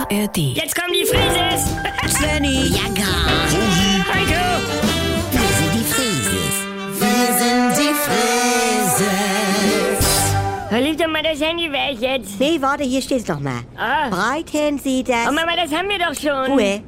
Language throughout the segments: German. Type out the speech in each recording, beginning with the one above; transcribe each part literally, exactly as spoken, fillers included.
R D. Jetzt kommen die Frises! Svenny! Ja, gar. Heiko! Wir sind die Frieses. Wir sind die Frieses. Leg doch mal das Handy weg jetzt. Nee, warte, hier steht's noch mal. Ah. Breiten Sie das... Oh Mama, das haben wir doch schon. Ruhe.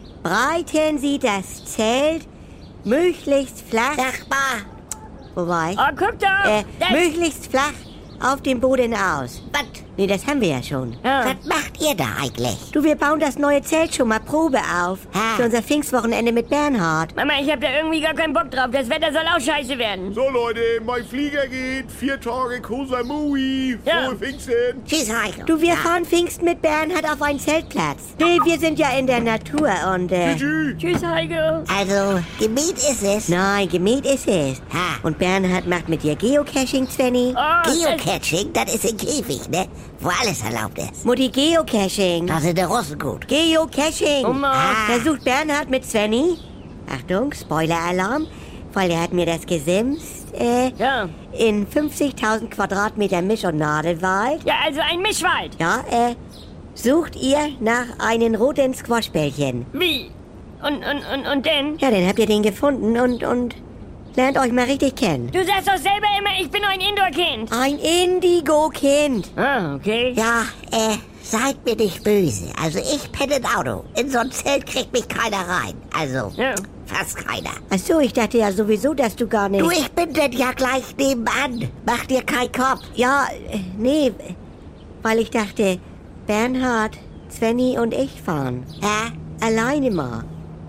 Breiten Sie das Zelt möglichst flach... Nachbar. Wobei? Oh, guck doch. Äh, das, möglichst flach auf dem Boden aus. Was? Nee, das haben wir ja schon. ja. Was macht ihr da eigentlich? Du, wir bauen das neue Zelt schon mal Probe auf. Ha. Für unser Pfingstwochenende mit Bernhard. Mama, ich hab da irgendwie gar keinen Bock drauf. Das Wetter soll auch scheiße werden. So Leute, mein Flieger geht. Vier Tage Koh Samui. Ja. Frohe Pfingsten. Tschüss, Heiko. Du, wir Ja. fahren Pfingsten mit Bernhard auf einen Zeltplatz. Nee, wir sind ja in der Natur und äh... Tschüss. Tschüss, Heiko. Also, Gebiet ist es. Nein, gemäht ist es. Ha. Und Bernhard macht mit dir Geocaching, Svenny. Oh, das, Geocaching, das ist ein Käfig, ne? Wo alles erlaubt ist. Mutti, Geocaching. Da sind die Russen gut. Geocaching. Oma. Ah. Versucht Bernhard mit Svenny. Achtung, Spoiler-Alarm. Weil er hat mir das gesimst. Äh, ja. in fünfzigtausend Quadratmeter Misch- und Nadelwald. Ja, also ein Mischwald. Ja, äh, sucht ihr nach einem roten Squashbällchen. Wie? Und, und, und, und denn? Ja, dann habt ihr den gefunden und, und lernt euch mal richtig kennen. Du sagst doch selber immer, ich bin nur ein Indoor-Kind. Ein Indigo-Kind. Ah, okay. Ja, äh, seid mir nicht böse. Also ich penne im Auto. In so ein Zelt kriegt mich keiner rein. Also, Ja. fast keiner. Ach so, ich dachte ja sowieso, dass du gar nicht... Du, ich bin denn ja gleich nebenan. Mach dir keinen Kopf. Ja, äh, nee, weil ich dachte, Bernhard, Svenny und ich fahren. Hä? Alleine mal.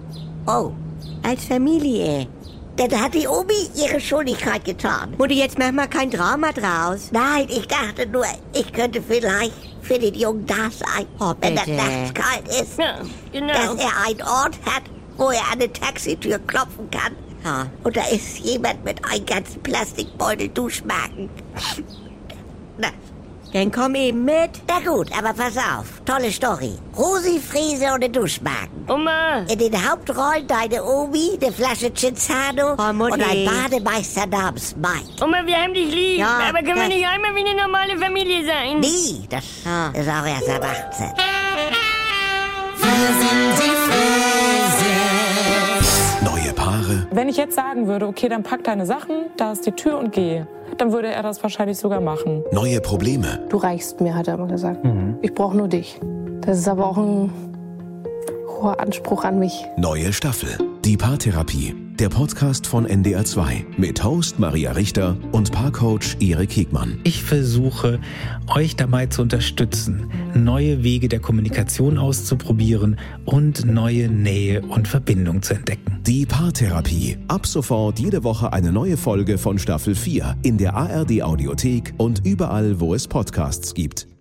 Oh, Als Familie. dann hat die Omi ihre Schuldigkeit getan. Mutti, jetzt mach mal kein Drama draus. Nein, ich dachte nur, ich könnte vielleicht für den Jungen da sein, Oh, wenn das bitte. nachts kalt ist. Ja, genau. Dass er einen Ort hat, wo er an eine Taxitür klopfen kann. Ja. Und da ist jemand mit einem ganzen Plastikbeutel Duschmarken. Na, Dann komm eben mit. na gut, aber pass auf. Tolle Story. Rosi Friese und eine Duschmarken. Oma. In den Hauptrollen deine Omi, eine Flasche Cinzano Oh, Mutti. und ein Bademeister namens Mike. Oma, wir haben dich lieb. Ja, aber können wir das- nicht einmal wie eine normale Familie sein? Nie, das Ah. ist auch erst ab achtzehn. Neue Paare, Wenn ich jetzt sagen würde, okay, dann pack deine Sachen, da ist die Tür und geh, dann würde er das wahrscheinlich sogar machen. neue Probleme, Du reichst mir, hat er immer gesagt. Ich brauche nur dich. Das ist aber auch ein hoher Anspruch an mich. neue Staffel. Die Paartherapie, der Podcast von N D R zwei mit Host Maria Richter und Paarcoach Erik Hegmann. Ich versuche, euch dabei zu unterstützen, neue Wege der Kommunikation auszuprobieren und neue Nähe und Verbindung zu entdecken. Die Paartherapie. Ab sofort jede Woche eine neue Folge von Staffel vier in der A R D Audiothek und überall, wo es Podcasts gibt.